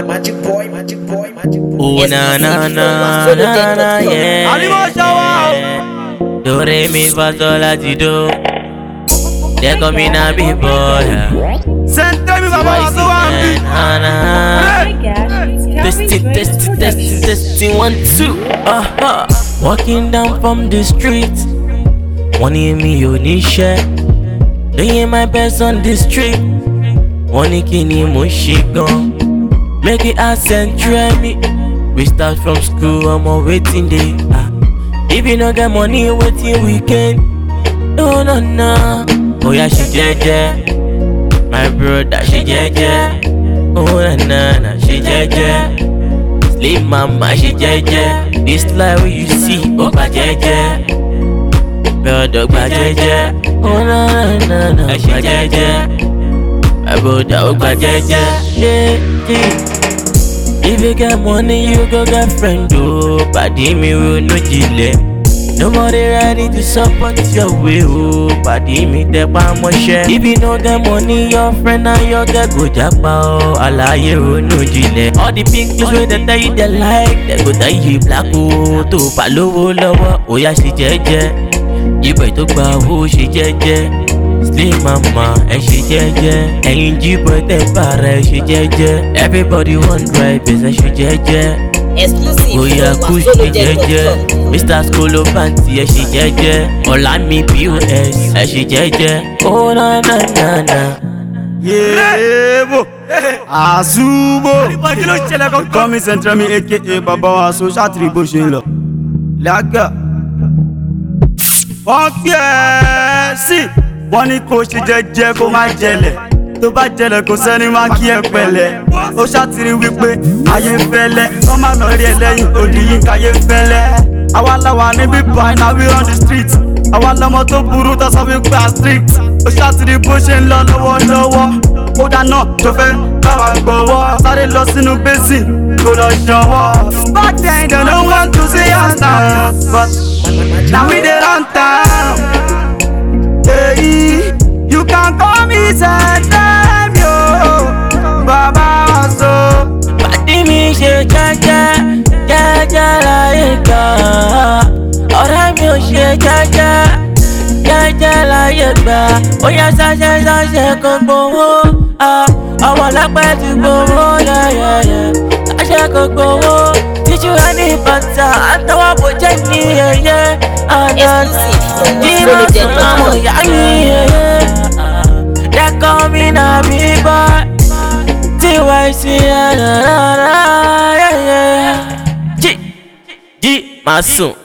Magic boy. Oh na na na na na yeah. Do re mi fa sol la ti do. They call me na big boy. Send me baba so ambi. Testing 1 2. Walking down from the street. One hear me yo ni share. Doing my best on the street. One kini mo ṣe gan. Make it ask and try me. We start from school, I'm on waiting day. If you no get money, waiting weekend. No. Oh yeah, she jeje. My brother, she jeje. Oh na, she jeje. Sleep mama, she jeje. This life where you see, oh ba jeje. Brother, ba jeje. Oh na, she jeje. My brother, oh ba jeje. Yeah. If you get money, you go get friend, oh. Paddy me will no delay. Nobody ready to support your way, oh. Paddy me the palm share. If you no get money, your friend and your girl go japa, oh. Alaye will no delay. All the pink clothes where they tell you they like, they go tell you black, oh. To palo lower, oh yeah, she jeje. You better go, she jeje. Sleep mama, and she jeje. And you boy the para, she jeje. Everybody want drive, and she jeje. Exclusive. Oh yeah, kush she jeje. Mr. Skolo Panty, and she jeje. Olami POS, and she jeje. Oh na. Yeah, bo. Azubo. Come Central me aka Baba wa social tribution lo. Laga. Fuck yeah, see. Wọ́n ní kò ṣe jẹ́jẹ́ kó má jẹlẹ̀ tó bá jẹlẹ̀ kò sẹ́ni má kí ẹ pẹ̀lẹ́ ó ṣàtìrí wípé ayé fẹ́lẹ́ wọ́n má lọ rí ẹ lẹ́yìn òdìyí káyé fẹ́lẹ́ àwa làwà níbí báyìí náà we on the street àwa lọmọ tó burú tó sọ wípé a strict ó ṣàtìrí bó ṣe ń lọ lọ́wọ́lọ́wọ́ ó dáná tó fẹ́ báwa gbọ́wọ́ sáré lọ sínú basin kó lọ ṣanwọ́. Back then they no want to see us now but now we dey run town. Hey, you can call me Saddam, yo, Baba so. Paddy mi ṣe jẹ́jẹ́ láyé gbà. Ọ̀rẹ́ mi ò ṣe jẹ́jẹ́ láyé gbà. Ó yá sáṣẹ́ kò gbowó. Ọmọ lápẹ́ ti gbowó yẹ́yẹ́yẹ́. Sáṣẹ́ kò gbowó. Tíjú ẹni bàtà àtọwọ́ bò jẹ́ ní ẹyẹ. They call me na big boy. TYC G Masun.